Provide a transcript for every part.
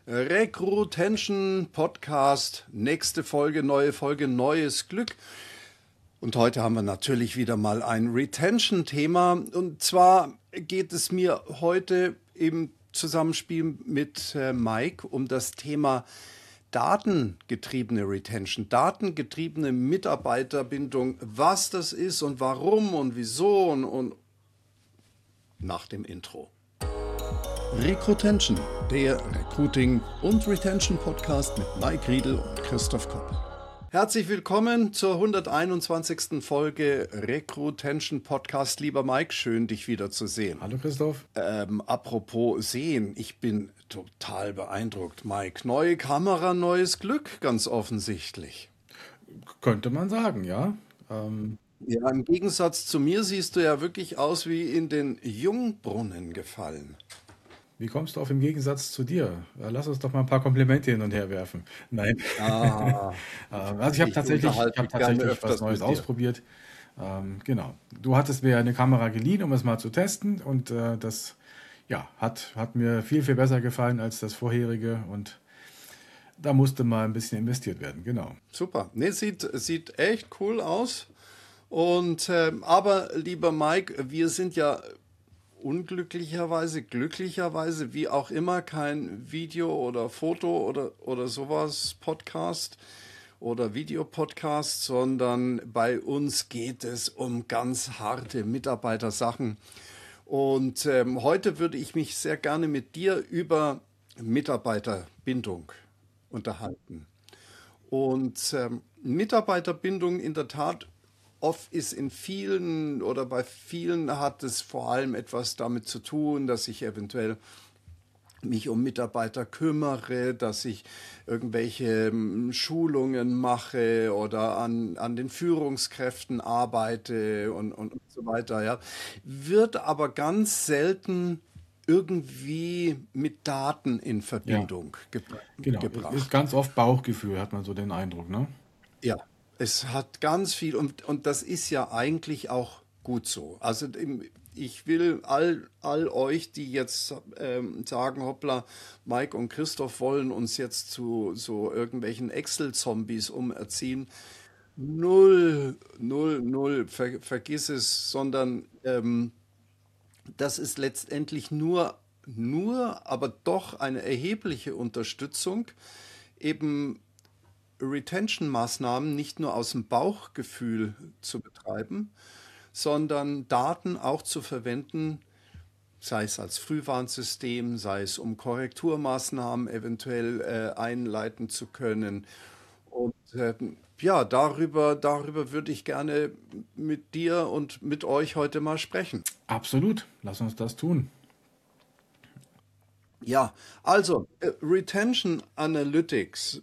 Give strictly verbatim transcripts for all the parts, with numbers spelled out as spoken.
Recruitation Podcast, nächste Folge, neue Folge, neues Glück. Und heute haben wir natürlich wieder mal ein Retention-Thema. Und zwar geht es mir heute im Zusammenspiel mit äh, Mike um das Thema datengetriebene Retention, datengetriebene Mitarbeiterbindung, was das ist und warum und wieso und, und nach dem Intro. Recruitation, der Recruiting- und Retention-Podcast mit Mike Riedel und Christoph Kopp. Herzlich willkommen zur hunderteinundzwanzigsten Folge Recruitation Podcast. Lieber Mike, schön, dich wiederzusehen. Hallo Christoph. Ähm, apropos sehen, ich bin total beeindruckt, Mike. Neue Kamera, neues Glück, ganz offensichtlich. Könnte man sagen, ja. Ähm, Ja, im Gegensatz zu mir siehst du ja wirklich aus wie in den Jungbrunnen gefallen. Wie kommst du auf im Gegensatz zu dir? Ja, lass uns doch mal ein paar Komplimente hin und her werfen. Nein. Ah, Ähm, also ich habe ich tatsächlich, ich unterhalte habe mich gerne tatsächlich was öfters Neues mit dir. ausprobiert. Ähm, genau. Du hattest mir eine Kamera geliehen, um es mal zu testen. Und äh, das ja, hat, hat mir viel, viel besser gefallen als das vorherige. Und da musste mal ein bisschen investiert werden, genau. Super. Nee, sieht, sieht echt cool aus. Und ähm, aber lieber Mike, wir sind ja unglücklicherweise, glücklicherweise, wie auch immer, kein Video oder Foto oder, oder sowas Podcast oder Videopodcast, sondern bei uns geht es um ganz harte Mitarbeitersachen. Und ähm, heute würde ich mich sehr gerne mit dir über Mitarbeiterbindung unterhalten. Und ähm, Mitarbeiterbindung in der Tat oft ist in vielen oder bei vielen hat es vor allem etwas damit zu tun, dass ich eventuell mich um Mitarbeiter kümmere, dass ich irgendwelche ähm, Schulungen mache oder an, an den Führungskräften arbeite und, und, und so weiter. Ja. Wird aber ganz selten irgendwie mit Daten in Ja, Verbindung gebra genau. Es ist gebracht. ganz oft Bauchgefühl, hat man so den Eindruck, ne? Ja, es hat ganz viel und, und das ist ja eigentlich auch gut so. Also im- ich will all, all euch, die jetzt ähm, sagen, hoppla, Mike und Christoph wollen uns jetzt zu so irgendwelchen Excel-Zombies umerziehen. Null, null, null, ver, vergiss es, sondern ähm, das ist letztendlich nur, nur, aber doch eine erhebliche Unterstützung, eben Retention-Maßnahmen nicht nur aus dem Bauchgefühl zu betreiben, sondern Daten auch zu verwenden, sei es als Frühwarnsystem, sei es um Korrekturmaßnahmen eventuell äh, einleiten zu können. Und äh, ja, darüber, darüber würde ich gerne mit dir und mit euch heute mal sprechen. Absolut. Lass uns das tun. Ja, also äh, Retention Analytics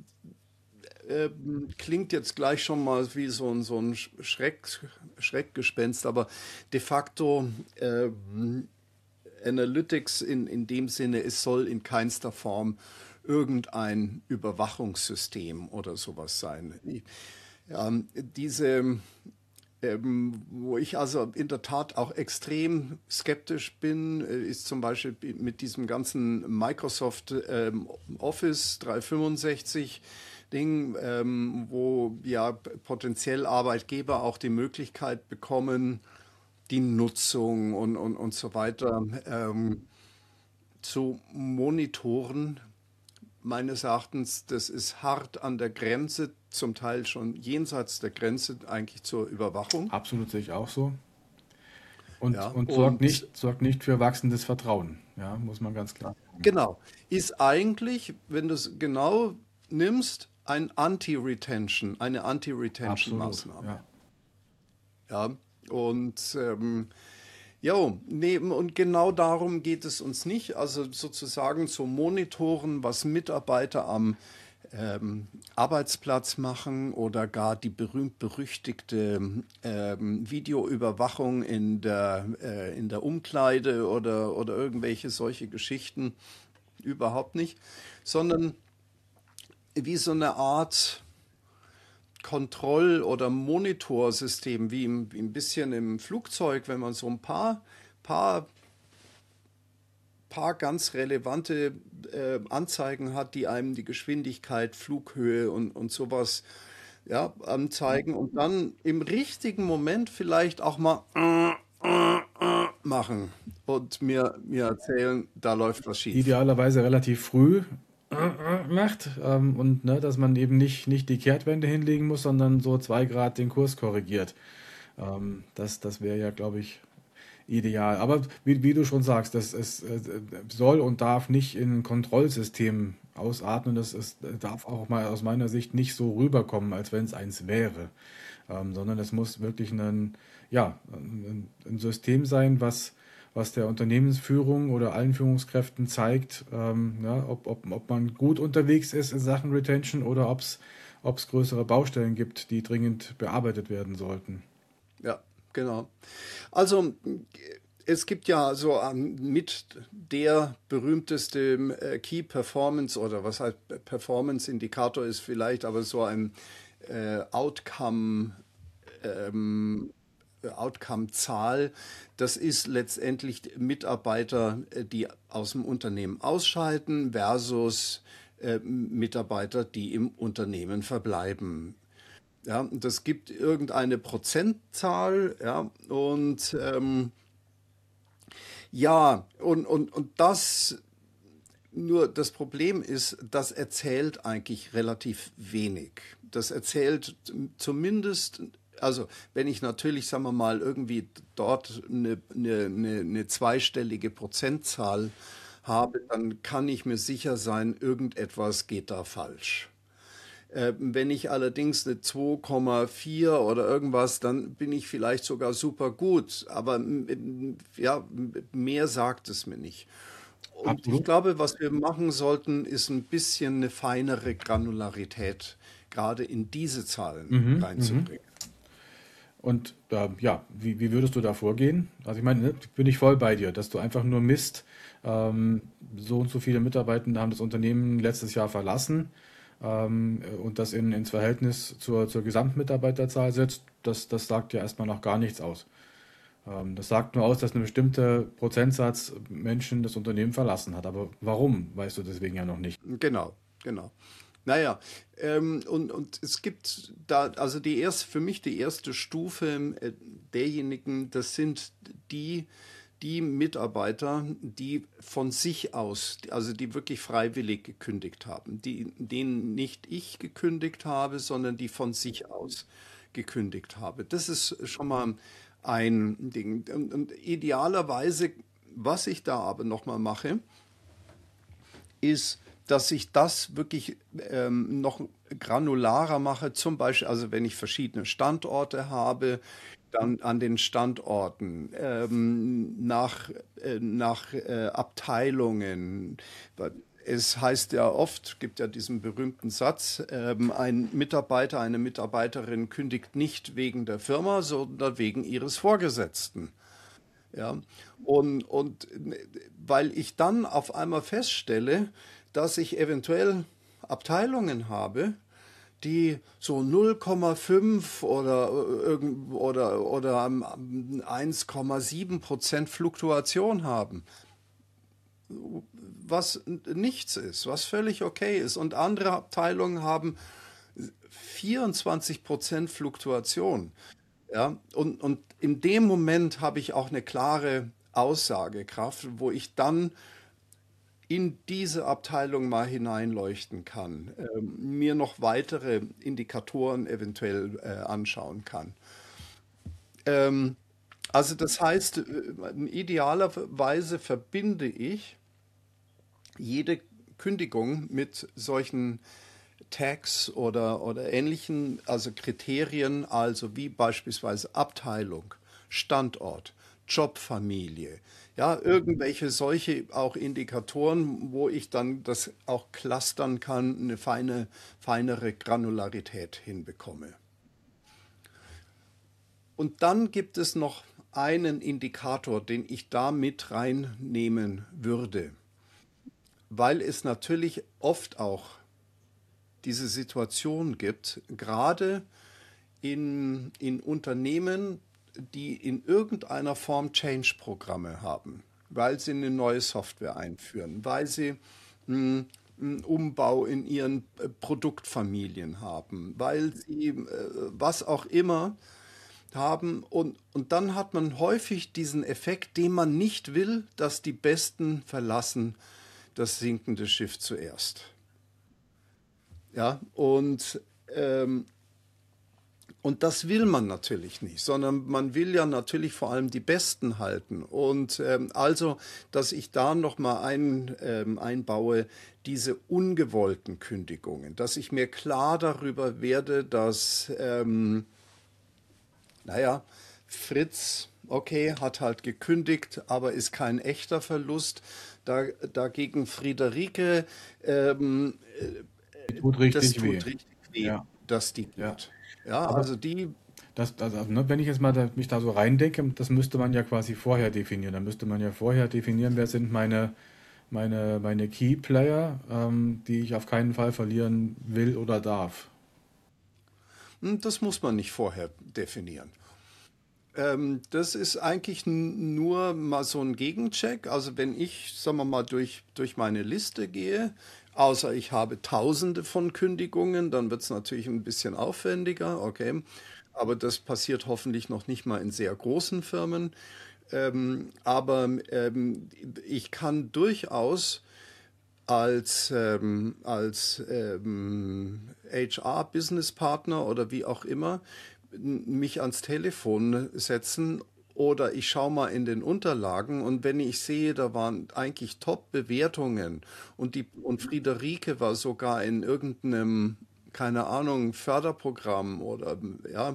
ähm, klingt jetzt gleich schon mal wie so ein, so ein Schreck, Schreckgespenst, aber de facto ähm, Analytics in, in dem Sinne, es soll in keinster Form irgendein Überwachungssystem oder sowas sein. Die, ähm, diese, ähm, wo ich also in der Tat auch extrem skeptisch bin, äh, ist zum Beispiel mit diesem ganzen Microsoft ähm, Office dreihundertfünfundsechzig Ding, ähm, wo ja potenziell Arbeitgeber auch die Möglichkeit bekommen, die Nutzung und, und, und so weiter ähm, zu monitoren. Meines Erachtens, das ist hart an der Grenze, zum Teil schon jenseits der Grenze eigentlich zur Überwachung. Absolut sehe ich auch so. Und, Ja, und sorgt und nicht, sorgt nicht für wachsendes Vertrauen. Ja, muss man ganz klar sagen. genau, ist eigentlich, wenn du es genau nimmst, ein Anti-Retention, eine Absolut, Anti-Retention-Maßnahme. ja. Ja, und ähm, jo, nee, und genau darum geht es uns nicht. Also sozusagen zu monitoren, was Mitarbeiter am ähm, Arbeitsplatz machen oder gar die berühmt-berüchtigte ähm, Videoüberwachung in der, äh, in der Umkleide oder, oder irgendwelche solche Geschichten überhaupt nicht, sondern wie so eine Art Kontroll- oder Monitorsystem, wie, im, wie ein bisschen im Flugzeug, wenn man so ein paar, paar paar ganz relevante äh, Anzeigen hat, die einem die Geschwindigkeit, Flughöhe und, und sowas ja, anzeigen und dann im richtigen Moment vielleicht auch mal machen und mir, mir erzählen, da läuft was schief. Idealerweise relativ früh macht ähm, und ne, dass man eben nicht, nicht die Kehrtwende hinlegen muss, sondern so zwei Grad den Kurs korrigiert. Ähm, das das wäre ja, glaube ich, ideal. Aber wie, wie du schon sagst, das, es äh, soll und darf nicht in ein Kontrollsystem ausatmen. Das ist, darf auch mal aus meiner Sicht nicht so rüberkommen, als wenn es eins wäre. Ähm, sondern es muss wirklich ein, ja, ein, ein System sein, was, was der Unternehmensführung oder allen Führungskräften zeigt, ähm, ja, ob, ob, ob man gut unterwegs ist in Sachen Retention oder ob es ob es größere Baustellen gibt, die dringend bearbeitet werden sollten. Ja, genau. Also es gibt ja so ähm, mit der berühmteste äh, Key Performance oder was heißt Performance Indikator ist vielleicht, aber so ein äh, Outcome ähm, Outcome-Zahl, das ist letztendlich Mitarbeiter, äh, die aus dem Unternehmen ausscheiden versus äh, Mitarbeiter, die im Unternehmen verbleiben. Ja, das gibt irgendeine Prozentzahl, ja, und ähm, ja, und, und, und das, nur das Problem ist, das erzählt eigentlich relativ wenig. Das erzählt zumindest, also wenn ich natürlich, sagen wir mal, irgendwie dort eine, eine, eine, eine zweistellige Prozentzahl habe, dann kann ich mir sicher sein, irgendetwas geht da falsch. Äh, wenn ich allerdings eine zwei Komma vier oder irgendwas, dann bin ich vielleicht sogar super gut. Aber m- ja, mehr sagt es mir nicht. Und ich Absolut. glaube, was wir machen sollten, ist ein bisschen eine feinere Granularität gerade in diese Zahlen Mhm, mhm. reinzubringen. Und äh, ja, wie, wie würdest du da vorgehen? Also ich meine, ne, bin ich voll bei dir, dass du einfach nur misst, ähm, so und so viele Mitarbeitende haben das Unternehmen letztes Jahr verlassen ähm, und das in, ins Verhältnis zur, zur Gesamtmitarbeiterzahl setzt, das, das sagt ja erstmal noch gar nichts aus. Ähm, das sagt nur aus, dass ein bestimmter Prozentsatz Menschen das Unternehmen verlassen hat. Aber warum, weißt du deswegen ja noch nicht. Genau, genau. Naja, ähm, und, und es gibt da, also die erste, für mich die erste Stufe äh, derjenigen, das sind die, die Mitarbeiter, die von sich aus, also die wirklich freiwillig gekündigt haben, die, denen nicht ich gekündigt habe, sondern die von sich aus gekündigt habe. Das ist schon mal ein Ding. Und, und idealerweise, was ich da aber nochmal mache, ist, dass ich das wirklich ähm, noch granularer mache. Zum Beispiel, also wenn ich verschiedene Standorte habe, dann an den Standorten ähm, nach, äh, nach äh, Abteilungen. Es heißt ja oft, gibt ja diesen berühmten Satz, ähm, ein Mitarbeiter, eine Mitarbeiterin kündigt nicht wegen der Firma, sondern wegen ihres Vorgesetzten. Ja, und, und weil ich dann auf einmal feststelle, dass ich eventuell Abteilungen habe, die so null Komma fünf oder, irgend- oder, oder eins Komma sieben Prozent Fluktuation haben, was nichts ist, was völlig okay ist. Und andere Abteilungen haben vierundzwanzig Prozent Fluktuation. Ja, und, und in dem Moment habe ich auch eine klare Aussagekraft, wo ich dann in diese Abteilung mal hineinleuchten kann, ähm, mir noch weitere Indikatoren eventuell äh, anschauen kann. Ähm, also das heißt, äh, idealerweise verbinde ich jede Kündigung mit solchen Tags oder, oder ähnlichen, also Kriterien, also wie beispielsweise Abteilung, Standort, Jobfamilie, ja, irgendwelche solche auch Indikatoren, wo ich dann das auch clustern kann, eine feine, feinere Granularität hinbekomme. Und dann gibt es noch einen Indikator, den ich da mit reinnehmen würde, weil es natürlich oft auch diese Situation gibt, gerade in, in Unternehmen, die in irgendeiner Form Change-Programme haben. weil sie eine neue Software einführen, weil sie mh, einen Umbau in ihren äh, Produktfamilien haben, weil sie äh, was auch immer haben. Und, und dann hat man häufig diesen Effekt, den man nicht will, dass die Besten verlassen das sinkende Schiff zuerst. Ja, und ähm, und das will man natürlich nicht, sondern man will ja natürlich vor allem die Besten halten. Und ähm, also, dass ich da nochmal ein, ähm, einbaue, diese ungewollten Kündigungen, dass ich mir klar darüber werde, dass, ähm, naja, Fritz, okay, hat halt gekündigt, aber ist kein echter Verlust. Da, dagegen Friederike, ähm, Die tut das richtig weh. tut richtig weh, Ja, dass die ja. geht. Ja, Aber also die. das, das, also, ne, wenn ich jetzt mal da, mich da so reindenke, das müsste man ja quasi vorher definieren. Da müsste man ja vorher definieren, wer sind meine, meine, meine Key Player, ähm, die ich auf keinen Fall verlieren will oder darf. Hm, Das muss man nicht vorher definieren. Ähm, das ist eigentlich n- nur mal so ein Gegencheck. Also wenn ich, sagen wir mal, durch, durch meine Liste gehe, außer ich habe Tausende von Kündigungen, dann wird es natürlich ein bisschen aufwendiger, okay. Aber das passiert hoffentlich noch nicht mal in sehr großen Firmen. Ähm, aber ähm, ich kann durchaus als, ähm, als ähm, H R-Business-Partner oder wie auch immer mich ans Telefon setzen oder ich schaue mal in den Unterlagen und wenn ich sehe, da waren eigentlich Top-Bewertungen und die und Friederike war sogar in irgendeinem, keine Ahnung, Förderprogramm oder ja,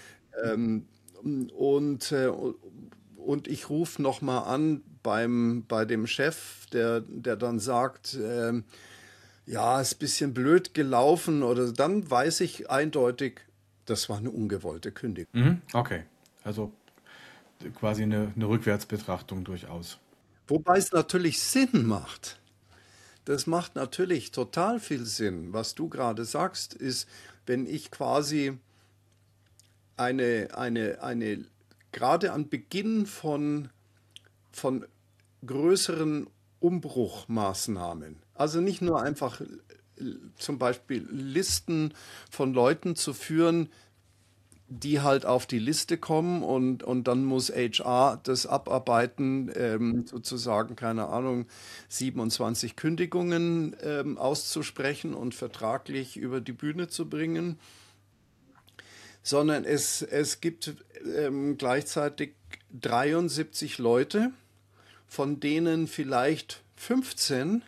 und, äh, und ich rufe nochmal an beim, bei dem Chef, der, der dann sagt, ähm, ja, ist ein bisschen blöd gelaufen oder dann weiß ich eindeutig, das war eine ungewollte Kündigung. Mhm, okay. Also quasi eine, eine Rückwärtsbetrachtung durchaus. Wobei es natürlich Sinn macht. Das macht natürlich total viel Sinn. Was du gerade sagst, ist, wenn ich quasi eine, eine, eine, gerade am Beginn von, von größeren Umbruchmaßnahmen, also nicht nur einfach äh, zum Beispiel Listen von Leuten zu führen, die halt auf die Liste kommen und, und dann muss H R das abarbeiten, ähm, sozusagen, keine Ahnung, siebenundzwanzig Kündigungen ähm, auszusprechen und vertraglich über die Bühne zu bringen, sondern es, es gibt ähm, gleichzeitig dreiundsiebzig Leute, von denen vielleicht fünfzehn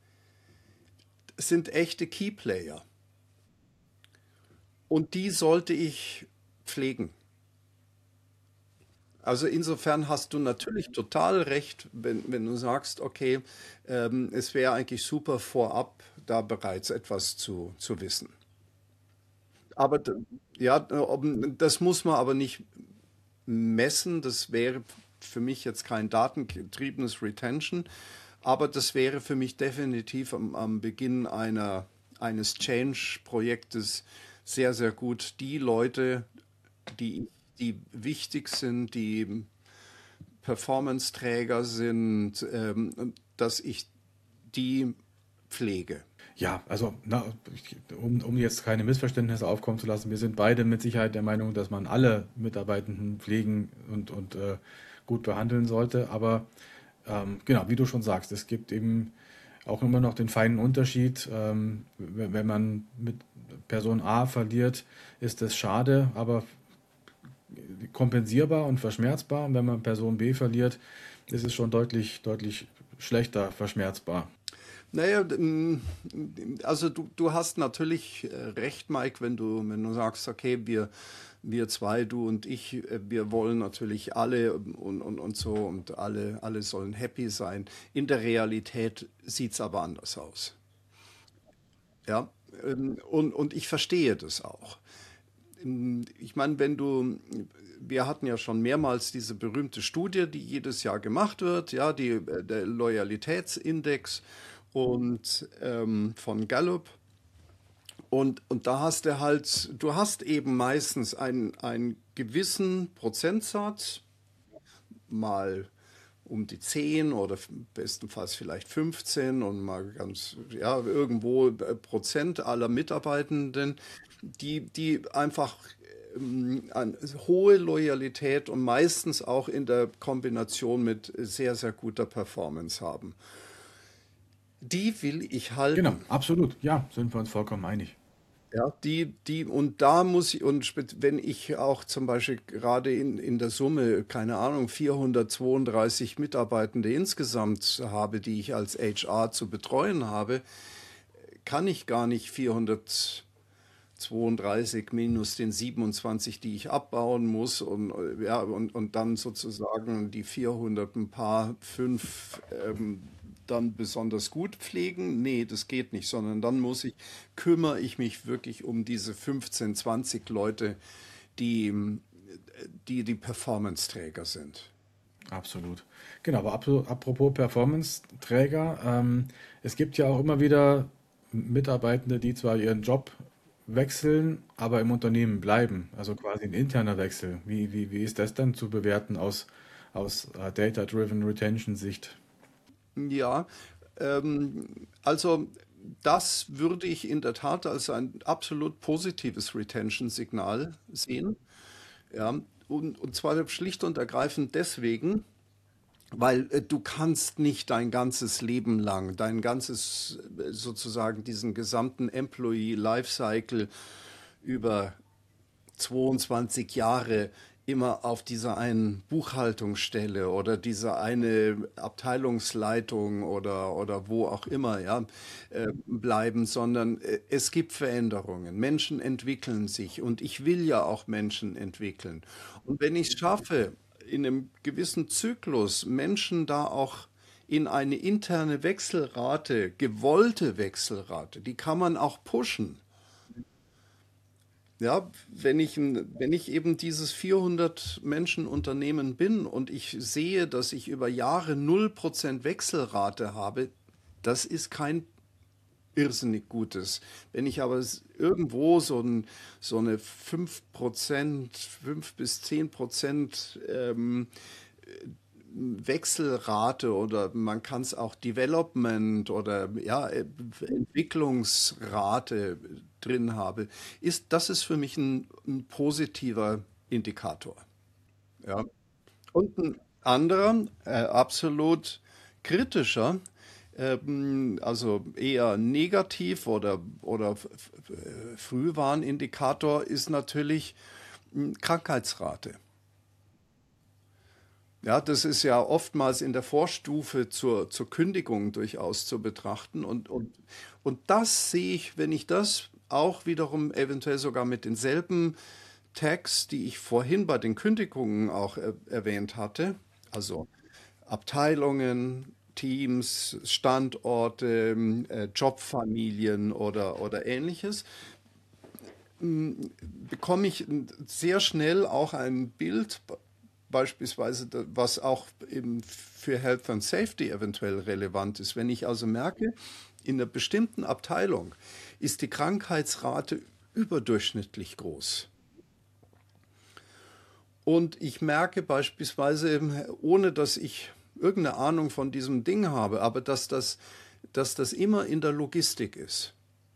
sind echte Keyplayer und die sollte ich pflegen. Also insofern hast du natürlich total recht, wenn, wenn du sagst, okay, ähm, es wäre eigentlich super vorab, da bereits etwas zu, zu wissen. Aber d- ja, ob- das muss man aber nicht messen. Das wäre für mich jetzt kein datengetriebenes Retention, aber das wäre für mich definitiv am, am Beginn einer, eines Change-Projektes sehr, sehr gut. Die Leute, die, die wichtig sind, die Performance-Träger sind, ähm, dass ich die pflege. Ja, also na, ich- um, um jetzt keine Missverständnisse aufkommen zu lassen, wir sind beide mit Sicherheit der Meinung, dass man alle Mitarbeitenden pflegen und, und äh, gut behandeln sollte. Aber ähm, genau, wie du schon sagst, es gibt eben auch immer noch den feinen Unterschied. Ähm, wenn wenn man mit Person A verliert, ist es schade, aber kompensierbar und verschmerzbar. Und wenn man Person B verliert, ist es schon deutlich, deutlich schlechter verschmerzbar. Naja, m, also du, du hast natürlich äh, recht, Mike, wenn du, wenn du sagst, okay, wir, wir zwei, du und ich, äh, wir wollen natürlich alle und, und, und so und alle, alle sollen happy sein. In der Realität sieht es aber anders aus. Ja, ähm, und, und ich verstehe das auch. Ich meine, wenn du, wir hatten ja schon mehrmals diese berühmte Studie, die jedes Jahr gemacht wird, ja, die, äh, der Loyalitätsindex und ähm, von Gallup. Und, und da hast du halt, du hast eben meistens einen, einen gewissen Prozentsatz, mal um die zehn oder bestenfalls vielleicht fünfzehn und mal ganz, ja, irgendwo äh, Prozent aller Mitarbeitenden, die, die einfach ähm, eine hohe Loyalität und meistens auch in der Kombination mit sehr, sehr guter Performance haben. Die will ich Genau, halten. absolut. Ja, sind wir uns vollkommen einig. Ja, die, die, und da muss ich, und spez- wenn ich auch zum Beispiel gerade in, in der Summe, keine Ahnung, vierhundertzweiunddreißig Mitarbeitende insgesamt habe, die ich als H R zu betreuen habe, kann ich gar nicht vierhundertzweiunddreißig minus den siebenundzwanzig, die ich abbauen muss und, äh, ja, und, und dann sozusagen die vierhundert ein paar, fünf ähm, dann besonders gut pflegen. Nee, das geht nicht, sondern dann muss ich, kümmere ich mich wirklich um diese fünfzehn, zwanzig Leute, die die, die Performance-Träger sind. Absolut. Genau, aber ap- apropos Performance-Träger, ähm, es gibt ja auch immer wieder Mitarbeitende, die zwar ihren Job wechseln, aber im Unternehmen bleiben. Also quasi ein interner Wechsel. Wie, wie, wie ist das dann zu bewerten aus, aus äh, Data-Driven Retention-Sicht? Ja, ähm, also das würde ich in der Tat als ein absolut positives Retention-Signal sehen. Ja, und, und zwar schlicht und ergreifend deswegen, weil äh, du kannst nicht dein ganzes Leben lang, dein ganzes, äh, sozusagen diesen gesamten Employee Lifecycle über zweiundzwanzig Jahre immer auf dieser einen Buchhaltungsstelle oder dieser eine Abteilungsleitung oder, oder wo auch immer, ja, äh, bleiben, sondern äh, es gibt Veränderungen. Menschen entwickeln sich und ich will ja auch Menschen entwickeln. Und wenn ich es schaffe, in einem gewissen Zyklus Menschen da auch in eine interne Wechselrate, gewollte Wechselrate, die kann man auch pushen. Ja, wenn ich, ein- wenn ich eben dieses vierhundert Menschen Unternehmen bin und ich sehe, dass ich über Jahre null Prozent Wechselrate habe, das ist kein irrsinnig Gutes. Wenn ich aber s- irgendwo so, ein, so eine fünf Prozent, fünf bis zehn Prozent ähm, Wechselrate oder man kann es auch Development oder ja, äh, Entwicklungsrate drin habe, ist, das ist für mich ein, ein positiver Indikator. Ja. Und ein anderer, äh, absolut kritischer, ähm, also eher negativ oder, oder f- f- äh, Frühwarnindikator ist natürlich mh, Krankheitsrate. Ja, das ist ja oftmals in der Vorstufe zur, zur Kündigung durchaus zu betrachten. Und, und, und das sehe ich, wenn ich das auch wiederum eventuell sogar mit denselben Tags, die ich vorhin bei den Kündigungen auch er, erwähnt hatte, also Abteilungen, Teams, Standorte, äh, Jobfamilien oder, oder ähnliches, bekomme ich sehr schnell auch ein Bild, beispielsweise, was auch eben für Health and Safety eventuell relevant ist. Wenn ich also merke, in einer bestimmten Abteilung ist die Krankheitsrate überdurchschnittlich groß. Und ich merke beispielsweise, ohne dass ich irgendeine Ahnung von diesem Ding habe, aber dass das, dass das immer in der Logistik ist.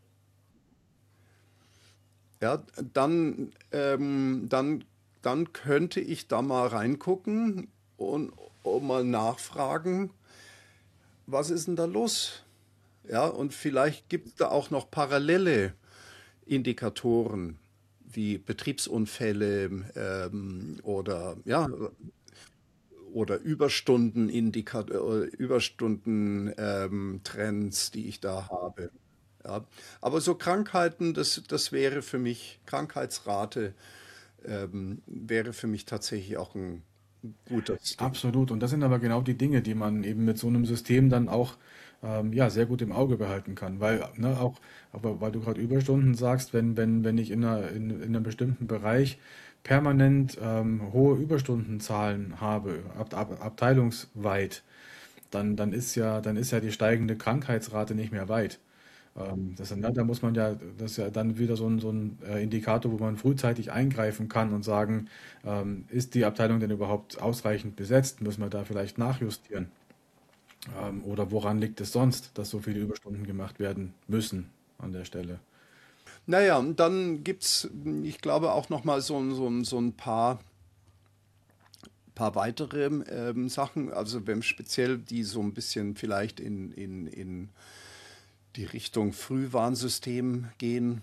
Ja, dann, ähm, dann, dann könnte ich da mal reingucken und, und mal nachfragen, was ist denn da los? Ja, und vielleicht gibt es da auch noch parallele Indikatoren wie Betriebsunfälle ähm, oder ja, oder Überstunden Überstunden ähm, Trends, die ich da habe. Ja. Aber so Krankheiten, das, das wäre für mich, Krankheitsrate ähm, wäre für mich tatsächlich auch ein gutes Ding. Absolut. Und das sind aber genau die Dinge, die man eben mit so einem System dann auch ähm, ja, sehr gut im Auge behalten kann. Weil, ne, auch, aber weil du gerade Überstunden sagst, wenn, wenn, wenn ich in einer, in, in einem bestimmten Bereich permanent ähm, hohe Überstundenzahlen habe, ab, ab, abteilungsweit, dann, dann ist ja, dann ist ja die steigende Krankheitsrate nicht mehr weit. Ähm, das, ne, da muss man ja, das ist ja dann wieder so ein, so ein äh, Indikator, wo man frühzeitig eingreifen kann und sagen, ähm, ist die Abteilung denn überhaupt ausreichend besetzt? Müssen wir da vielleicht nachjustieren? Ähm, oder woran liegt es sonst, dass so viele Überstunden gemacht werden müssen an der Stelle? Naja, und dann gibt's, ich glaube, auch noch mal so, ein- so, ein- so ein paar, paar weitere ähm, Sachen, also wenn speziell die so ein bisschen vielleicht in, in, in die Richtung Frühwarnsystem gehen.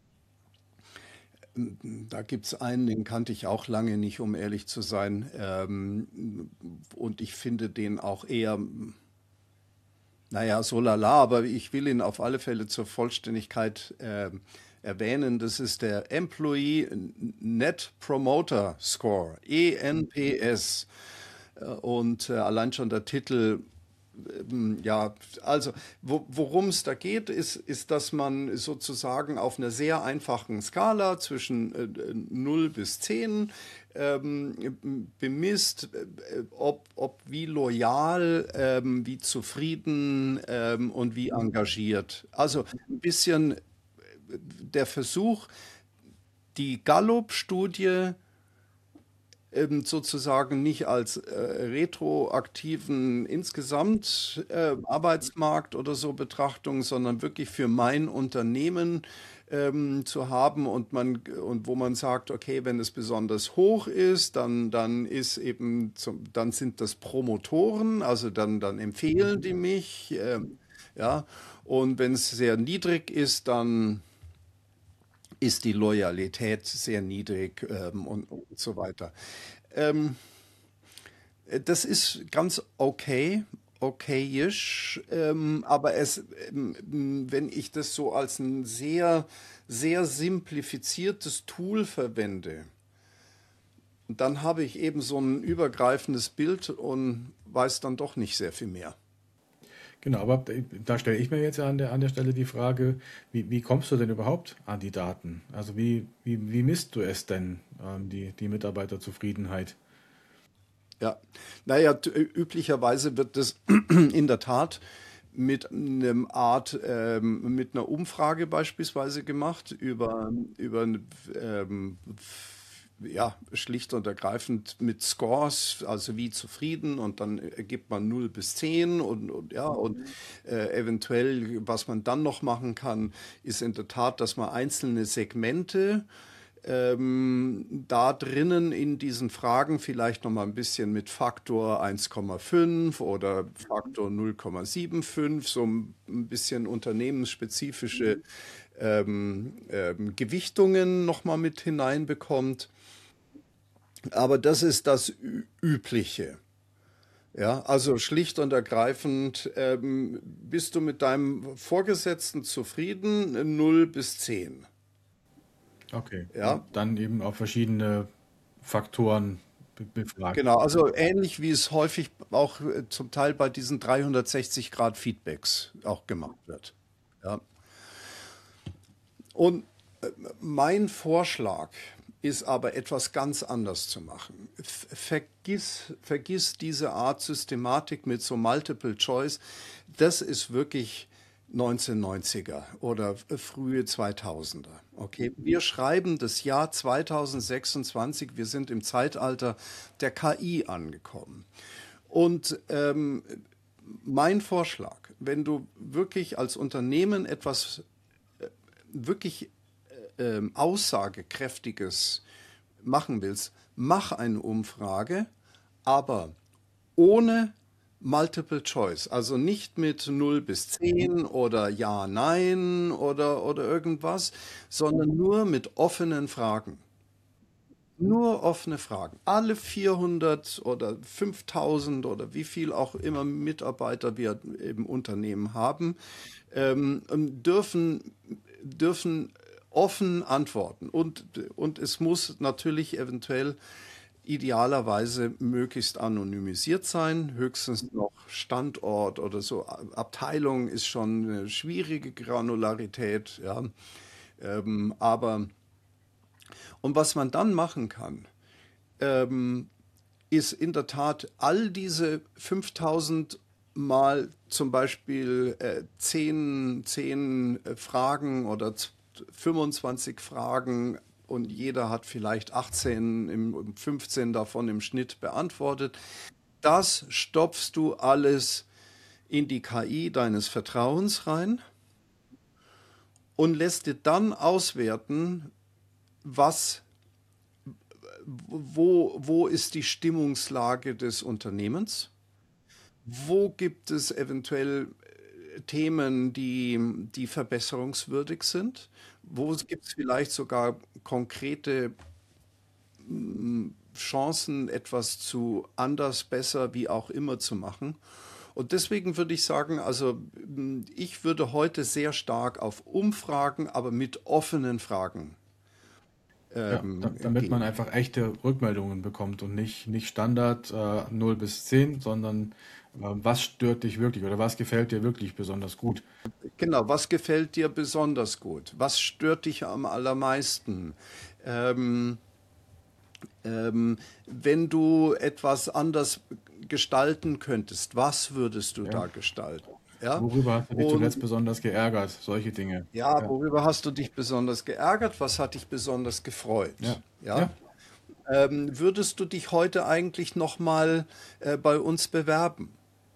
Da gibt's einen, den kannte ich auch lange nicht, um ehrlich zu sein. Ähm, und ich finde den auch eher, naja, so lala, aber ich will ihn auf alle Fälle zur Vollständigkeit ähm, erwähnen. Das ist der Employee Net Promoter Score, E N P S. Äh, Und äh, allein schon der Titel, ähm, ja, also wo, worum es da geht, ist, ist, dass man sozusagen auf einer sehr einfachen Skala zwischen äh, null bis zehn ähm, bemisst, äh, ob, ob wie loyal, ähm, wie zufrieden ähm, und wie engagiert. Also ein bisschen der Versuch, die Gallup-Studie ähm, sozusagen nicht als äh, retroaktiven insgesamt äh, Arbeitsmarkt oder so Betrachtung, sondern wirklich für mein Unternehmen ähm, zu haben und man und wo man sagt, okay, wenn es besonders hoch ist, dann dann ist eben zum, dann sind das Promotoren, also dann dann empfehlen die mich, ähm, ja, und wenn es sehr niedrig ist, dann ist die Loyalität sehr niedrig ähm, und, und so weiter. Ähm, Das ist ganz okay, okayisch, ähm, aber es, ähm, wenn ich das so als ein sehr, sehr simplifiziertes Tool verwende, dann habe ich eben so ein übergreifendes Bild und weiß dann doch nicht sehr viel mehr. Genau, aber da stelle ich mir jetzt an der, an der Stelle die Frage, wie, wie kommst du denn überhaupt an die Daten? Also wie, wie, wie misst du es denn, ähm, die, die Mitarbeiterzufriedenheit? Ja, naja, t- üblicherweise wird das in der Tat mit einem Art, ähm, mit einer Umfrage beispielsweise gemacht über, über ähm, ja, schlicht und ergreifend mit Scores, also wie zufrieden und dann gibt man null bis zehn und, und ja, und äh, eventuell, was man dann noch machen kann, ist in der Tat, dass man einzelne Segmente ähm, da drinnen in diesen Fragen vielleicht noch mal ein bisschen mit Faktor eins Komma fünf oder Faktor null Komma fünfundsiebzig, so ein bisschen unternehmensspezifische ähm, ähm, Gewichtungen noch mal mit hineinbekommt. Aber das ist das Ü Übliche. Ja, also schlicht und ergreifend, ähm, bist du mit deinem Vorgesetzten zufrieden? Null bis zehn. Okay, und Ja, dann eben auf verschiedene Faktoren be- befragt. genau, also ähnlich wie es häufig auch äh, zum Teil bei diesen dreihundertsechzig Grad Feedbacks auch gemacht wird. Ja. Und mein Vorschlag ist aber etwas ganz anders zu machen. F- Vergiss, vergiss diese Art Systematik mit so Multiple Choice. Das ist wirklich neunzehnhundertneunziger oder frühe zweitausender. Okay, wir schreiben das Jahr zweitausendsechsundzwanzig. Wir sind im Zeitalter der K I angekommen. Und ähm, mein Vorschlag, wenn du wirklich als Unternehmen etwas wirklich ähm, Aussagekräftiges machen willst, mach eine Umfrage, aber ohne Multiple Choice. Also nicht mit null bis zehn oder Ja, Nein oder, oder irgendwas, sondern nur mit offenen Fragen. Nur offene Fragen. Alle vierhundert oder fünftausend oder wie viel auch immer Mitarbeiter wir im Unternehmen haben, ähm, dürfen, dürfen offen antworten. Und, und es muss natürlich eventuell idealerweise möglichst anonymisiert sein, höchstens noch Standort oder so. Abteilung ist schon eine schwierige Granularität, ja. Ähm, aber und was man dann machen kann, ähm, ist in der Tat all diese fünftausend mal zum Beispiel äh, zehn, zehn äh, Fragen oder z- fünfundzwanzig Fragen und jeder hat vielleicht achtzehn, im, fünfzehn davon im Schnitt beantwortet. Das stopfst du alles in die K I deines Vertrauens rein und lässt dir dann auswerten, was, wo, wo ist die Stimmungslage des Unternehmens, wo gibt es eventuell äh, Themen, die, die verbesserungswürdig sind, wo gibt es vielleicht sogar konkrete Chancen, etwas zu anders, besser, wie auch immer zu machen. Und deswegen würde ich sagen, also mm, ich würde heute sehr stark auf Umfragen, aber mit offenen Fragen Ja, da, ähm, damit man gehen. einfach echte Rückmeldungen bekommt und nicht, nicht Standard äh, null bis zehn, sondern äh, was stört dich wirklich oder was gefällt dir wirklich besonders gut. Genau, was gefällt dir besonders gut? Was stört dich am allermeisten? Ähm, ähm, Wenn du etwas anders gestalten könntest, was würdest du Ja. da gestalten? Ja, Worüber hast du dich zuletzt und besonders geärgert? Solche Dinge. ja, Ja, worüber hast du dich besonders geärgert? Was hat dich besonders gefreut? ja, Ja, ja. ähm, würdest du dich heute eigentlich noch mal äh, bei uns bewerben?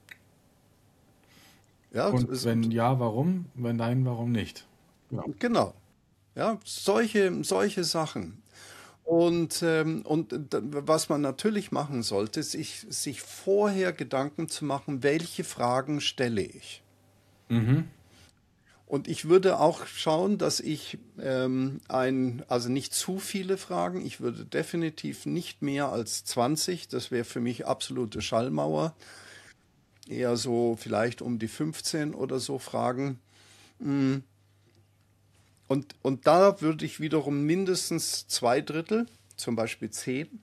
Ja, Und es- wenn ja, warum? Wenn nein, warum nicht? Genau. genau. Ja, solche, solche Sachen. Und, ähm, und d- was man natürlich machen sollte, ist sich, sich vorher Gedanken zu machen, welche Fragen stelle ich. Mhm. Und ich würde auch schauen, dass ich ähm, ein, also nicht zu viele Fragen, ich würde definitiv nicht mehr als zwanzig, das wäre für mich absolute Schallmauer, eher so vielleicht um die fünfzehn oder so Fragen. Und, und da würde ich wiederum mindestens zwei Drittel, zum Beispiel zehn,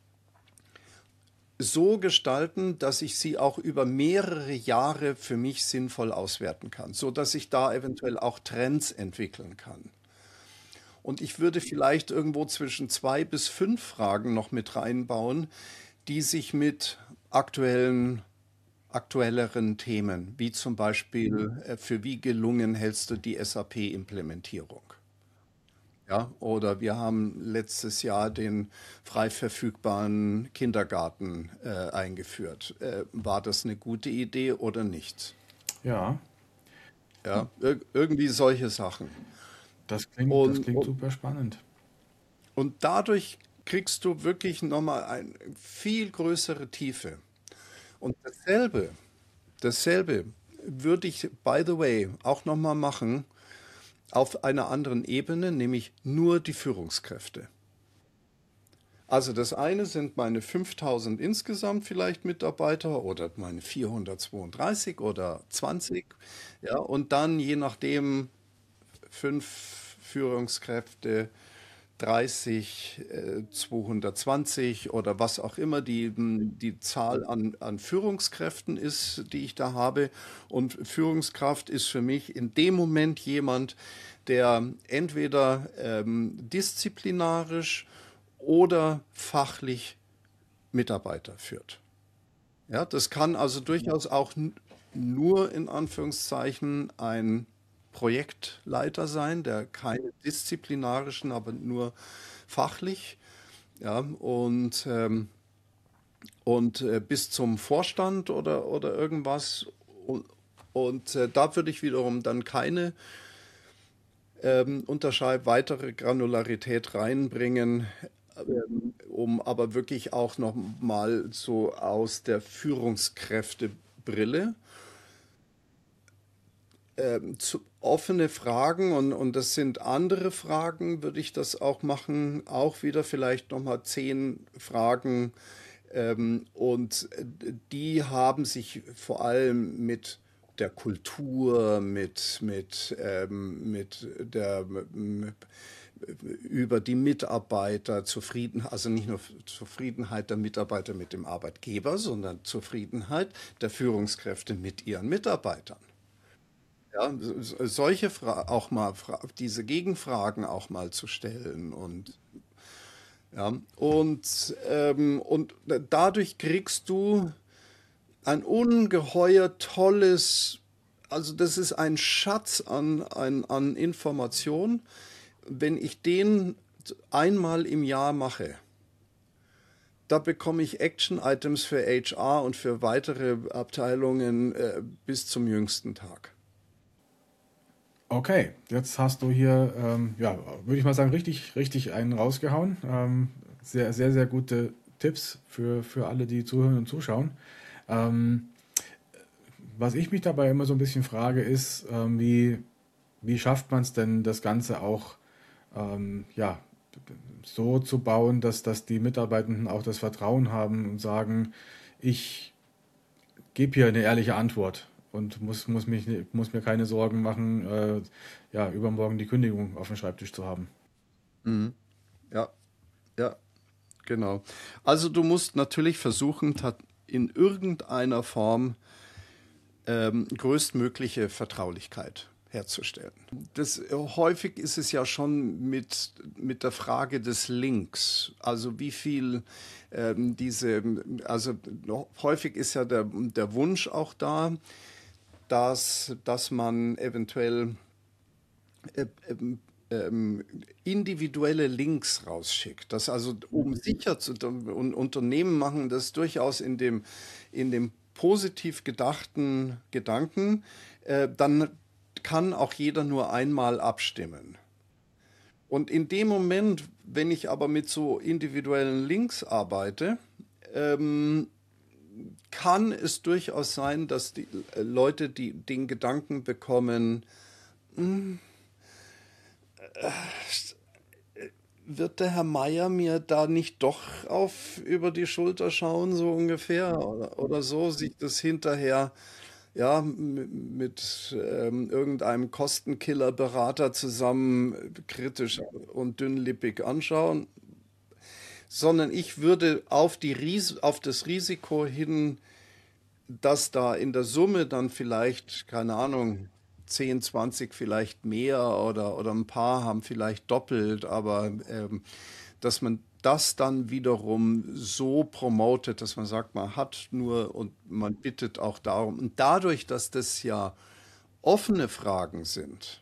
so gestalten, dass ich sie auch über mehrere Jahre für mich sinnvoll auswerten kann, so dass ich da eventuell auch Trends entwickeln kann. Und ich würde vielleicht irgendwo zwischen zwei bis fünf Fragen noch mit reinbauen, die sich mit aktuellen, aktuelleren Themen, wie zum Beispiel, äh, für wie gelungen hältst du die S A P-Implementierung? Ja, oder wir haben letztes Jahr den frei verfügbaren Kindergarten äh, eingeführt. Äh, war das eine gute Idee oder nicht? Ja, Ja, ir irgendwie solche Sachen. das klingt, das Und, klingt und, super spannend. und dadurch kriegst du wirklich nochmal eine viel größere Tiefe. Und dasselbe, dasselbe würde ich, by the way, auch nochmal machen auf einer anderen Ebene, nämlich nur die Führungskräfte. Also das eine sind meine fünftausend insgesamt vielleicht Mitarbeiter oder meine vierhundertzweiunddreißig oder zwanzig. Ja, und dann je nachdem fünf Führungskräfte, dreißig, äh, zweihundertzwanzig oder was auch immer die, die Zahl an, an Führungskräften ist, die ich da habe. Und Führungskraft ist für mich in dem Moment jemand, der entweder ähm, disziplinarisch oder fachlich Mitarbeiter führt. Ja, das kann also durchaus auch nur in Anführungszeichen ein Projektleiter sein, der keine disziplinarischen, aber nur fachlich, ja, und, ähm, und äh, bis zum Vorstand oder, oder irgendwas. Und, und äh, da würde ich wiederum dann keine ähm, Unterscheid weitere Granularität reinbringen, ähm, um aber wirklich auch noch mal so aus der Führungskräftebrille ähm, zu, offene Fragen und, und das sind andere Fragen, würde ich das auch machen, auch wieder vielleicht noch mal zehn Fragen ähm, und äh, die haben sich vor allem mit der Kultur, mit, mit, ähm, mit der über die Mitarbeiterzufriedenheit, also nicht nur Zufriedenheit der Mitarbeiter mit dem Arbeitgeber, sondern Zufriedenheit der Führungskräfte mit ihren Mitarbeitern. Ja, solche Fra auch mal Fra diese Gegenfragen auch mal zu stellen und ja und ähm, und dadurch kriegst du ein ungeheuer tolles, also das ist ein Schatz an, an, an Information. Wenn ich den einmal im Jahr mache, da bekomme ich Action-Items für H R und für weitere Abteilungen äh, bis zum jüngsten Tag. Okay, jetzt hast du hier, ähm, ja, würde ich mal sagen, richtig, richtig einen rausgehauen. Ähm, sehr, sehr, sehr gute Tipps für, für alle, die zuhören und zuschauen. Ähm, was ich mich dabei immer so ein bisschen frage, ist, ähm, wie, wie schafft man es denn, das Ganze auch ähm, ja, so zu bauen, dass, dass die Mitarbeitenden auch das Vertrauen haben und sagen, ich gebe hier eine ehrliche Antwort und muss, muss, mich, muss mir keine Sorgen machen, äh, ja, übermorgen die Kündigung auf dem Schreibtisch zu haben. Mhm. Ja, ja, genau. Also du musst natürlich versuchen, tat- in irgendeiner Form ähm, größtmögliche Vertraulichkeit herzustellen. Das, äh, häufig ist es ja schon mit, mit der Frage des Links. Also wie viel ähm, diese, also häufig ist ja der, der Wunsch auch da, dass, dass man eventuell äh, ähm, ähm, individuelle Links rausschickt. Das also, um sicher zu, und Unternehmen machen das durchaus in dem, in dem positiv gedachten Gedanken, äh, dann kann auch jeder nur einmal abstimmen. Und in dem Moment, wenn ich aber mit so individuellen Links arbeite, ähm, kann es durchaus sein, dass die äh, Leute, die den Gedanken bekommen, wird der Herr Meier mir da nicht doch auf über die Schulter schauen, so ungefähr, oder, oder so, sich das hinterher ja m- mit ähm, irgendeinem Kostenkiller-Berater zusammen kritisch und dünnlippig anschauen, sondern ich würde auf die Ris auf das Risiko hin, dass da in der Summe dann vielleicht, keine Ahnung, zehn, zwanzig vielleicht mehr oder, oder ein paar haben vielleicht doppelt, aber ähm, dass man das dann wiederum so promotet, dass man sagt, man hat nur und man bittet auch darum. Und dadurch, dass das ja offene Fragen sind,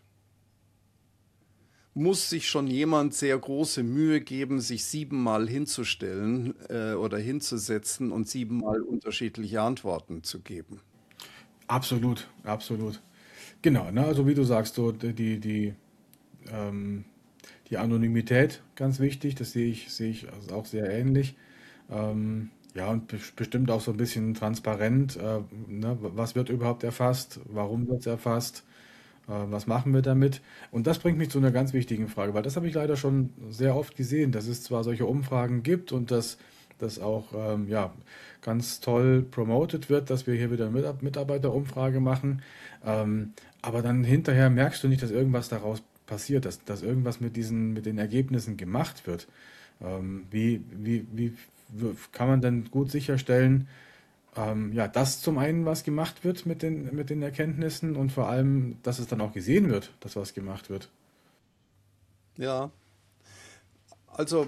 muss sich schon jemand sehr große Mühe geben, sich siebenmal hinzustellen äh, oder hinzusetzen und siebenmal unterschiedliche Antworten zu geben. Absolut, absolut. Genau, ne? Also wie du sagst, so die, die, ähm, die Anonymität ganz wichtig, das sehe ich, sehe ich also auch sehr ähnlich. Ähm, ja, und be- bestimmt auch so ein bisschen transparent, äh, ne? Was wird überhaupt erfasst, warum wird es erfasst, äh, was machen wir damit? Und das bringt mich zu einer ganz wichtigen Frage, weil das habe ich leider schon sehr oft gesehen, dass es zwar solche Umfragen gibt und dass das auch ähm, ja, ganz toll promoted wird, dass wir hier wieder eine Mitar- Mitarbeiterumfrage machen. Ähm, aber dann hinterher merkst du nicht, dass irgendwas daraus passiert, dass, dass irgendwas mit diesen, mit den Ergebnissen gemacht wird. Ähm, wie, wie, wie w- kann man denn gut sicherstellen, ähm, ja, dass zum einen was gemacht wird mit den, mit den Erkenntnissen und vor allem, dass es dann auch gesehen wird, dass was gemacht wird? Ja, also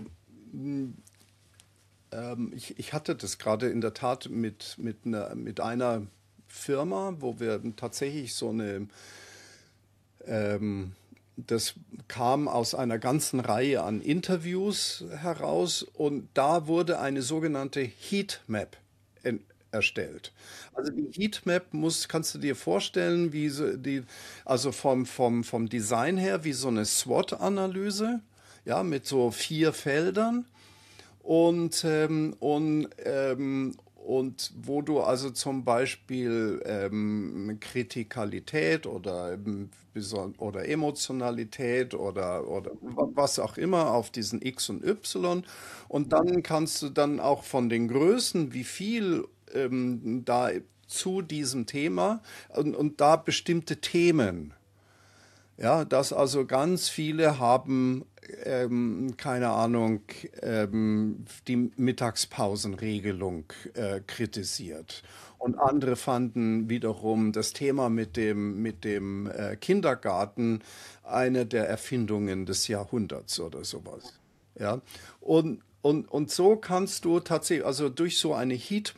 ähm, ich, ich hatte das gerade in der Tat mit, mit einer, mit einer Firma, wo wir tatsächlich so eine, ähm, das kam aus einer ganzen Reihe an Interviews heraus und da wurde eine sogenannte Heatmap en- erstellt. Also die Heatmap muss, kannst du dir vorstellen, wie so die, also vom, vom, vom Design her wie so eine SWOT-Analyse, ja, mit so vier Feldern. Und, ähm, und, ähm, und wo du also zum Beispiel ähm, Kritikalität oder, ähm, beson- oder Emotionalität oder, oder wa- was auch immer auf diesen X und Y. Und dann kannst du dann auch von den Größen, wie viel ähm, da zu diesem Thema und, und da bestimmte Themen. Ja, dass also ganz viele haben, ähm, keine Ahnung, ähm, die Mittagspausenregelung äh, kritisiert. Und andere fanden wiederum das Thema mit dem, mit dem äh, Kindergarten eine der Erfindungen des Jahrhunderts oder sowas. Ja, und, und, und so kannst du tatsächlich, also durch so eine Heatmap,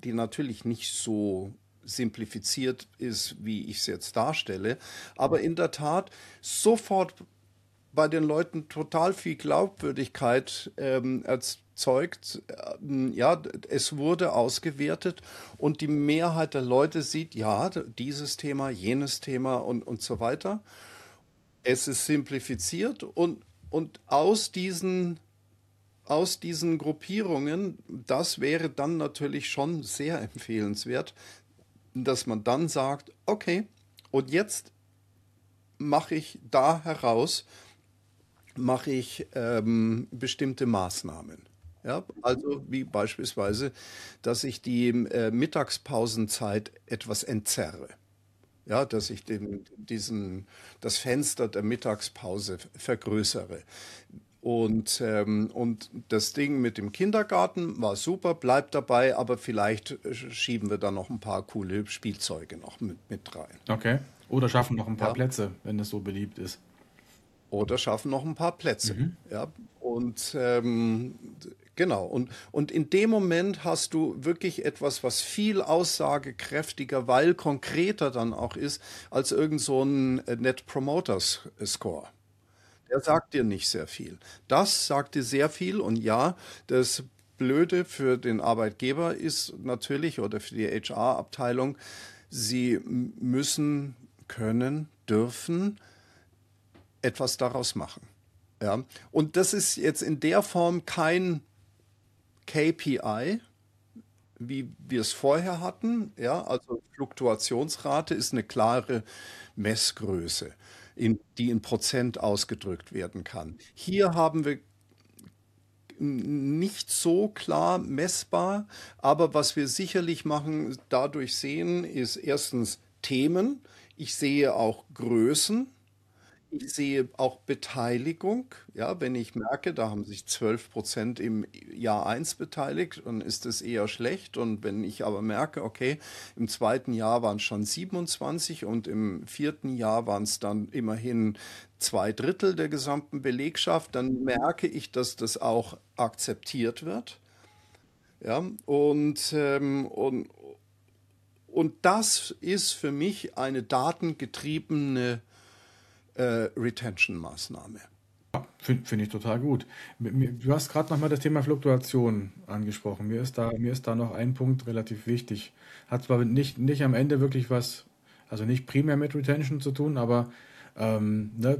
die natürlich nicht so simplifiziert ist, wie ich es jetzt darstelle, aber in der Tat sofort bei den Leuten total viel Glaubwürdigkeit ähm, erzeugt. Ähm, ja, es wurde ausgewertet und die Mehrheit der Leute sieht, ja, dieses Thema, jenes Thema und, und so weiter. Es ist simplifiziert und, und aus diesen, aus diesen Gruppierungen, das wäre dann natürlich schon sehr empfehlenswert, dass man dann sagt, okay, und jetzt mache ich da heraus, mache ich ähm, bestimmte Maßnahmen. Ja, also wie beispielsweise, dass ich die äh, Mittagspausenzeit etwas entzerre. Ja, dass ich den, diesen, das Fenster der Mittagspause vergrößere. Und, ähm, und das Ding mit dem Kindergarten war super, bleibt dabei, aber vielleicht äh, schieben wir da noch ein paar coole Spielzeuge noch mit, mit rein. Okay. Oder schaffen noch ein paar Ja, Plätze, wenn es so beliebt ist. oder schaffen noch ein paar Plätze. Mhm. Ja, und ähm, genau. Und, und in dem Moment hast du wirklich etwas, was viel aussagekräftiger, weil konkreter dann auch ist, als irgend so ein äh, Net Promoter Score. Der sagt dir nicht sehr viel. Das sagt dir sehr viel und ja, das Blöde für den Arbeitgeber ist natürlich oder für die H R-Abteilung, sie m- müssen, können, dürfen etwas daraus machen. Ja. Und das ist jetzt in der Form kein K P I, wie wir es vorher hatten. Ja, also Fluktuationsrate ist eine klare Messgröße, in, die in Prozent ausgedrückt werden kann. Hier haben wir nicht so klar messbar, aber was wir sicherlich machen, dadurch sehen, ist erstens Themen. Ich sehe auch Größen. Ich sehe auch Beteiligung. Ja, wenn ich merke, da haben sich zwölf Prozent im Jahr eins beteiligt, dann ist das eher schlecht. Und wenn ich aber merke, okay, im zweiten Jahr waren es schon siebenundzwanzig und im vierten Jahr waren es dann immerhin zwei Drittel der gesamten Belegschaft, dann merke ich, dass das auch akzeptiert wird. Ja, und, ähm, und, und das ist für mich eine datengetriebene äh, Retention-Maßnahme. Finde find ich total gut. Mir- mir- Du hast gerade nochmal das Thema Fluktuation angesprochen. Mir ist da, mir ist da noch ein Punkt relativ wichtig. Hat zwar nicht, nicht am Ende wirklich was, also nicht primär mit Retention zu tun, aber ähm, ne,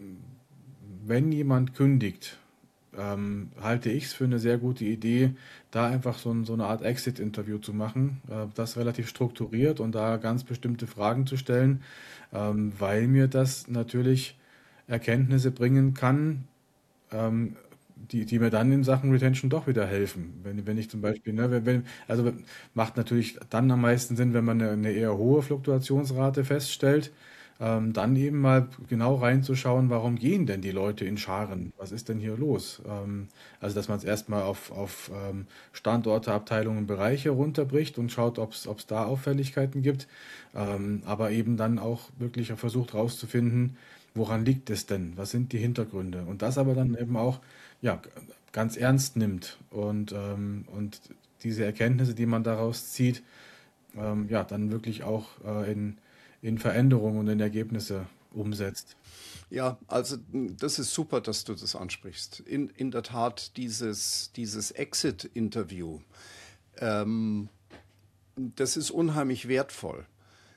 wenn jemand kündigt, ähm, halte ich es für eine sehr gute Idee, da einfach so, ein, so eine Art Exit-Interview zu machen, äh, das relativ strukturiert und da ganz bestimmte Fragen zu stellen, ähm, weil mir das natürlich Erkenntnisse bringen kann, ähm, die, die mir dann in Sachen Retention doch wieder helfen. Wenn, wenn ich zum Beispiel, ne, wenn, wenn, also macht natürlich dann am meisten Sinn, wenn man eine, eine eher hohe Fluktuationsrate feststellt, ähm, dann eben mal genau reinzuschauen, warum gehen denn die Leute in Scharen? Was ist denn hier los? Ähm, also, dass man es erstmal auf, auf ähm, Standorte, Abteilungen, Bereiche runterbricht und schaut, ob es da Auffälligkeiten gibt, ähm, aber eben dann auch wirklich versucht herauszufinden, woran liegt es denn? Was sind die Hintergründe? Und das aber dann eben auch ja, ganz ernst nimmt und, ähm, und diese Erkenntnisse, die man daraus zieht, ähm, ja, dann wirklich auch äh, in, in Veränderungen und in Ergebnisse umsetzt. Ja, also m, das ist super, dass du das ansprichst. In, in der Tat, dieses, dieses Exit-Interview, ähm, das ist unheimlich wertvoll.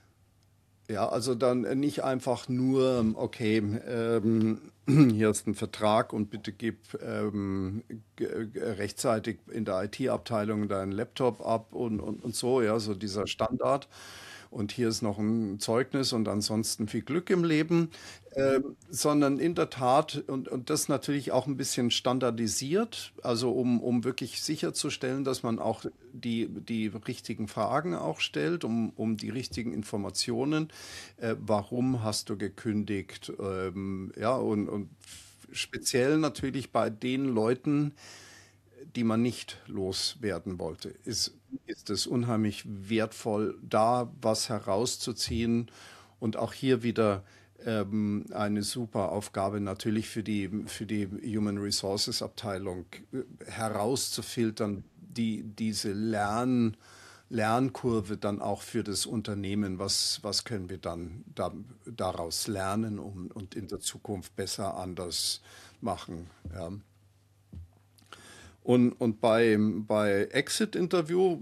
Ja, also dann nicht einfach nur, okay, ähm, hier ist ein Vertrag und bitte gib ähm, ge- ge- rechtzeitig in der I T-Abteilung deinen Laptop ab und, und, und so, ja, so dieser Standard. Und hier ist noch ein Zeugnis und ansonsten viel Glück im Leben, ähm, sondern in der Tat und, und das natürlich auch ein bisschen standardisiert, also um, um wirklich sicherzustellen, dass man auch die, die richtigen Fragen auch stellt, um, um die richtigen Informationen. Äh, warum hast du gekündigt? Ähm, ja, und, und speziell natürlich bei den Leuten, die man nicht loswerden wollte, ist, ist es unheimlich wertvoll, da was herauszuziehen und auch hier wieder ähm, eine super Aufgabe natürlich für die, für die Human Resources Abteilung äh, herauszufiltern, die, diese Lernprozesse, Lernkurve dann auch für das Unternehmen? Was, was können wir dann da, daraus lernen um, und in der Zukunft besser anders machen? Ja. Und, und bei, bei Exit-Interview,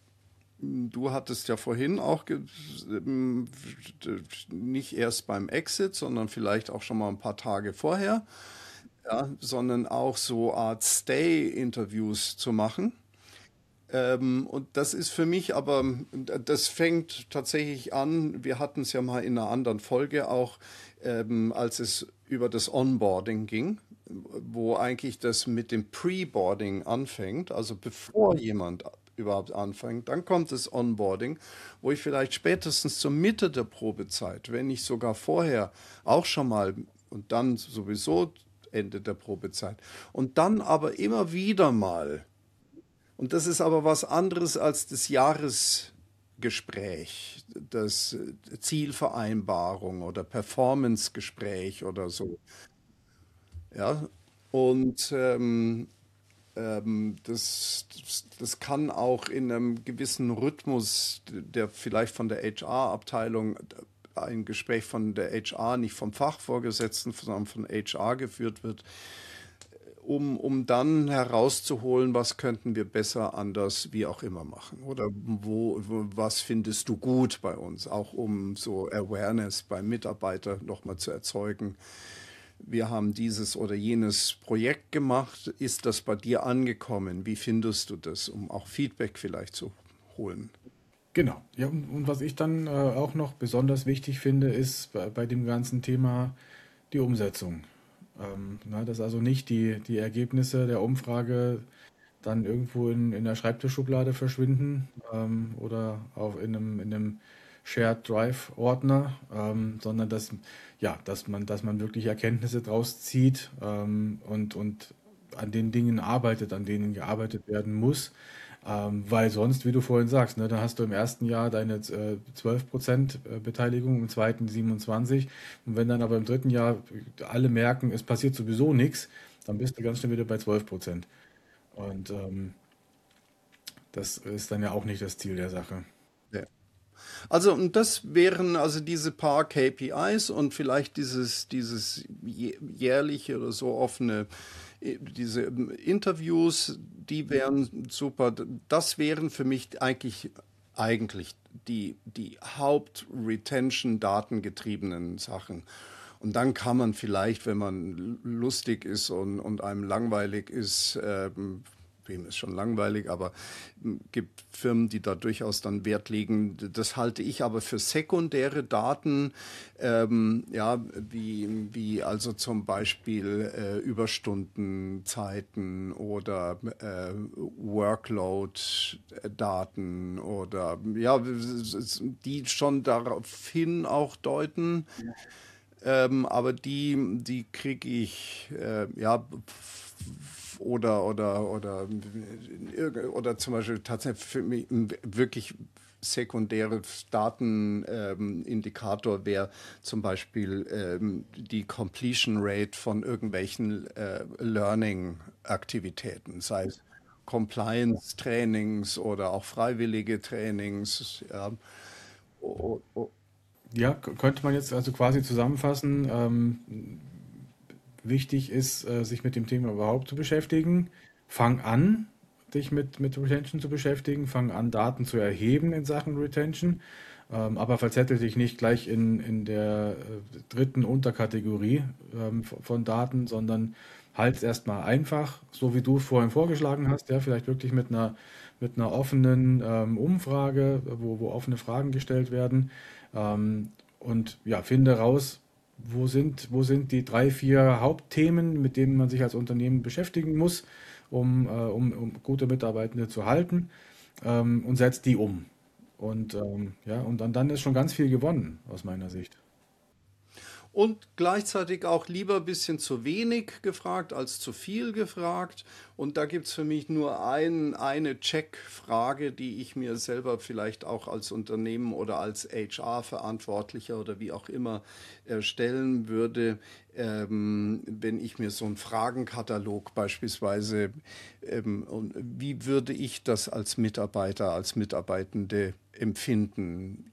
du hattest ja vorhin auch ge- ähm, nicht erst beim Exit, sondern vielleicht auch schon mal ein paar Tage vorher, ja, sondern auch so Art Stay-Interviews zu machen. Ähm, und das ist für mich aber, das fängt tatsächlich an, wir hatten es ja mal in einer anderen Folge auch, ähm, als es über das Onboarding ging, wo eigentlich das mit dem Pre-Boarding anfängt, also bevor jemand überhaupt anfängt, dann kommt das Onboarding, wo ich vielleicht spätestens zur Mitte der Probezeit, wenn nicht sogar vorher, auch schon mal und dann sowieso Ende der Probezeit und dann aber immer wieder mal, und das ist aber was anderes als das Jahresgespräch, das äh, Zielvereinbarung oder Performancegespräch oder so. Ja, und ähm, ähm, das, das, das kann auch in einem gewissen Rhythmus, der vielleicht von der H R-Abteilung, ein Gespräch von der H R, nicht vom Fachvorgesetzten, sondern von H R geführt wird, um, um dann herauszuholen, was könnten wir besser, anders, wie auch immer machen. Oder wo, wo, was findest du gut bei uns, auch um so Awareness beim Mitarbeiter nochmal zu erzeugen. Wir haben dieses oder jenes Projekt gemacht. Ist das bei dir angekommen? Wie findest du das, um auch Feedback vielleicht zu holen? Genau. Ja, und, und was ich dann äh, auch noch besonders wichtig finde, ist bei, bei dem ganzen Thema die Umsetzung. Ähm, na, dass also nicht die, die Ergebnisse der Umfrage dann irgendwo in, in der Schreibtischschublade verschwinden ähm, oder auch in einem, in einem Shared Drive Ordner, ähm, sondern dass, ja, dass man, dass man wirklich Erkenntnisse draus zieht ähm, und, und an den Dingen arbeitet, an denen gearbeitet werden muss. Ähm, weil sonst, wie du vorhin sagst, ne, da hast du im ersten Jahr deine äh, zwölf Prozent äh, Beteiligung, im zweiten siebenundzwanzig. Und wenn dann aber im dritten Jahr alle merken, es passiert sowieso nichts, dann bist du ganz schnell wieder bei zwölf Prozent. Und ähm, das ist dann ja auch nicht das Ziel der Sache. Ja. Also, und das wären also diese paar K P Is und vielleicht dieses, dieses jährliche oder so offene, äh, diese Interviews, die wären super. Das wären für mich eigentlich, eigentlich die, die Haupt-Retention-datengetriebenen Sachen. Und dann kann man vielleicht, wenn man lustig ist und, und einem langweilig ist, ähm, wem ist schon langweilig, aber ähm, gibt Firmen, die da durchaus dann Wert legen. Das halte ich aber für sekundäre Daten, ähm, ja, wie, wie also zum Beispiel äh, Überstundenzeiten oder äh, Workload-Daten oder ja, die schon daraufhin auch deuten, ähm, aber die, die kriege ich, äh, ja, oder, oder, oder, oder zum Beispiel tatsächlich für mich ein wirklich sekundäres Datenindikator wäre zum Beispiel ähm, die Completion Rate von irgendwelchen äh, Learning-Aktivitäten, sei es Compliance-Trainings oder auch freiwillige Trainings. Ja. O- o- Ja, k- könnte man jetzt also quasi zusammenfassen. Ähm, wichtig ist, äh, sich mit dem Thema überhaupt zu beschäftigen. Fang an, dich mit, mit Retention zu beschäftigen. Fang an, Daten zu erheben in Sachen Retention. Ähm, aber verzettel dich nicht gleich in, in der äh, dritten Unterkategorie ähm, v- von Daten, sondern halt es erstmal einfach, so wie du es vorhin vorgeschlagen hast, ja, vielleicht wirklich mit einer, mit einer offenen ähm, Umfrage, wo, wo offene Fragen gestellt werden. Ähm, und ja, finde raus, wo sind, wo sind die drei, vier Hauptthemen, mit denen man sich als Unternehmen beschäftigen muss, um, äh, um, um gute Mitarbeitende zu halten, ähm, und setzt die um. Und ähm, ja, und dann, dann ist schon ganz viel gewonnen, aus meiner Sicht. und gleichzeitig auch lieber ein bisschen zu wenig gefragt als zu viel gefragt. Und da gibt es für mich nur ein, eine Check-Frage, die ich mir selber vielleicht auch als Unternehmen oder als H R-Verantwortlicher oder wie auch immer äh, stellen würde, ähm, wenn ich mir so einen Fragenkatalog beispielsweise, ähm, und wie würde ich das als Mitarbeiter, als Mitarbeitende empfinden?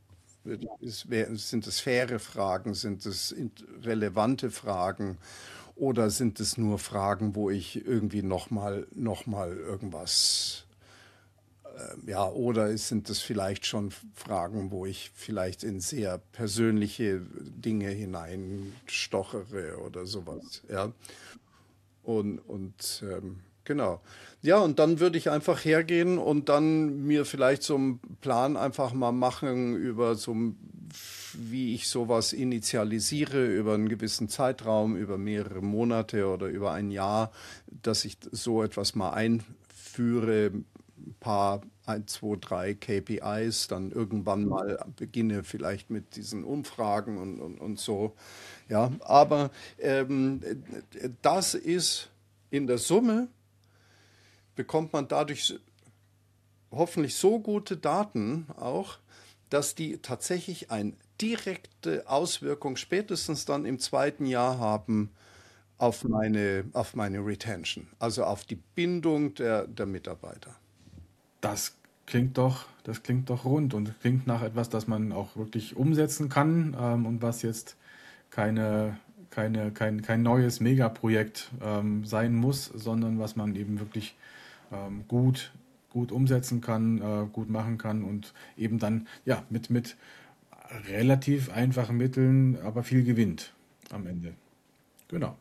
Sind es faire Fragen, sind es relevante Fragen oder sind es nur Fragen, wo ich irgendwie nochmal noch mal irgendwas, äh, ja, oder sind es vielleicht schon Fragen, wo ich vielleicht in sehr persönliche Dinge hineinstochere oder sowas, ja. Und, und ähm, genau. Ja, und dann würde ich einfach hergehen und dann mir vielleicht so einen Plan einfach mal machen über so, ein- wie ich sowas initialisiere, über einen gewissen Zeitraum, über mehrere Monate oder über ein Jahr, dass ich so etwas mal einführe, ein paar, ein, zwei, drei K P Is, dann irgendwann mal beginne vielleicht mit diesen Umfragen und, und, und so. Ja, aber ähm, das ist in der Summe, bekommt man dadurch hoffentlich so gute Daten auch, dass die tatsächlich eine direkte Auswirkung spätestens dann im zweiten Jahr haben auf meine, auf meine Retention, also auf die Bindung der, der Mitarbeiter. Das klingt doch, das klingt doch rund und klingt nach etwas, das man auch wirklich umsetzen kann, ähm, und was jetzt keine, keine, kein, kein neues Megaprojekt ähm, sein muss, sondern was man eben wirklich ähm, gut, gut umsetzen kann, äh, gut machen kann und eben dann ja mit, mit relativ einfachen Mitteln, aber viel gewinnt am Ende. Genau.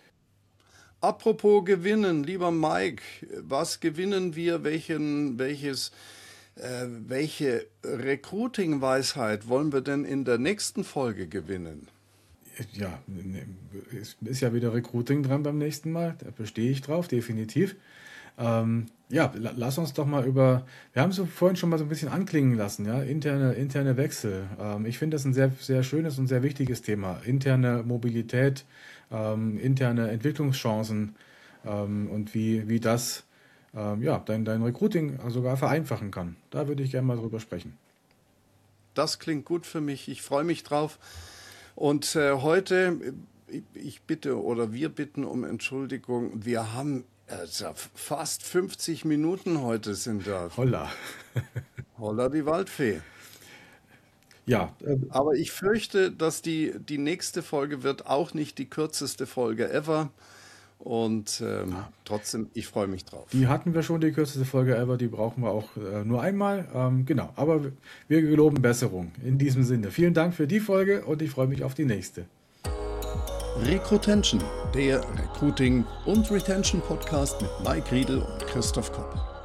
Apropos gewinnen, lieber Mike, was gewinnen wir? Welchen, welches, äh, welche Recruiting-Weisheit wollen wir denn in der nächsten Folge gewinnen? Ja, es ist ja wieder Recruiting dran beim nächsten Mal. Da bestehe ich drauf, definitiv. Ähm, ja, la- lass uns doch mal über, wir haben es so vorhin schon mal so ein bisschen anklingen lassen, ja, interne, interne Wechsel. Ähm, ich finde das ein sehr, sehr schönes und sehr wichtiges Thema. Interne Mobilität, ähm, interne Entwicklungschancen, ähm, und wie, wie das ähm, ja, dein, dein Recruiting sogar vereinfachen kann. Da würde ich gerne mal drüber sprechen. Das klingt gut für mich. Ich freue mich drauf. Und äh, heute, äh, ich bitte oder wir bitten um Entschuldigung. Wir haben also fast fünfzig Minuten heute sind da. Holla. Holla die Waldfee. Ja, äh, Aber ich fürchte, dass die, die nächste Folge wird auch nicht die kürzeste Folge ever. Und ähm, trotzdem, ich freue mich drauf. die hatten wir schon, die kürzeste Folge ever, die brauchen wir auch äh, nur einmal. Ähm, genau, aber wir geloben Besserung. In diesem Sinne, vielen Dank für die Folge und ich freue mich auf die nächste. Recruitention, der Recruiting- und Retention-Podcast mit Mike Riedel und Christoph Kopp.